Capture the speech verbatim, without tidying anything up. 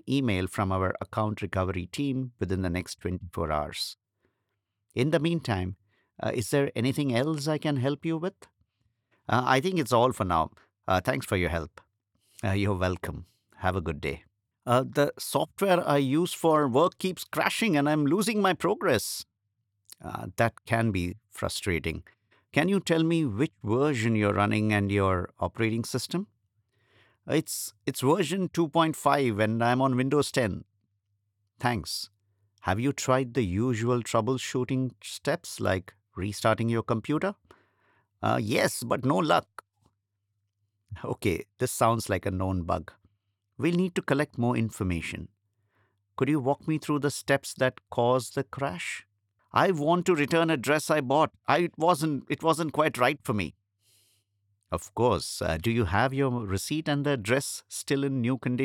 email from our account recovery team within the next twenty-four hours. In the meantime, uh, is there anything else I can help you with? Uh, I think it's all for now. Uh, thanks for your help. Uh, you're welcome. Have a good day. Uh, the software I use for work keeps crashing and I'm losing my progress. Uh, that can be frustrating. Can you tell me which version you're running and your operating system? It's it's version two point five and I'm on Windows ten. Thanks. Have you tried the usual troubleshooting steps like restarting your computer? Uh, yes, but no luck. Okay, this sounds like a known bug. We'll need to collect more information. Could you walk me through the steps that caused the crash? I want to return a dress I bought. I it wasn't it wasn't quite right for me. Of course. Uh, do you have your receipt and the dress still in new condition?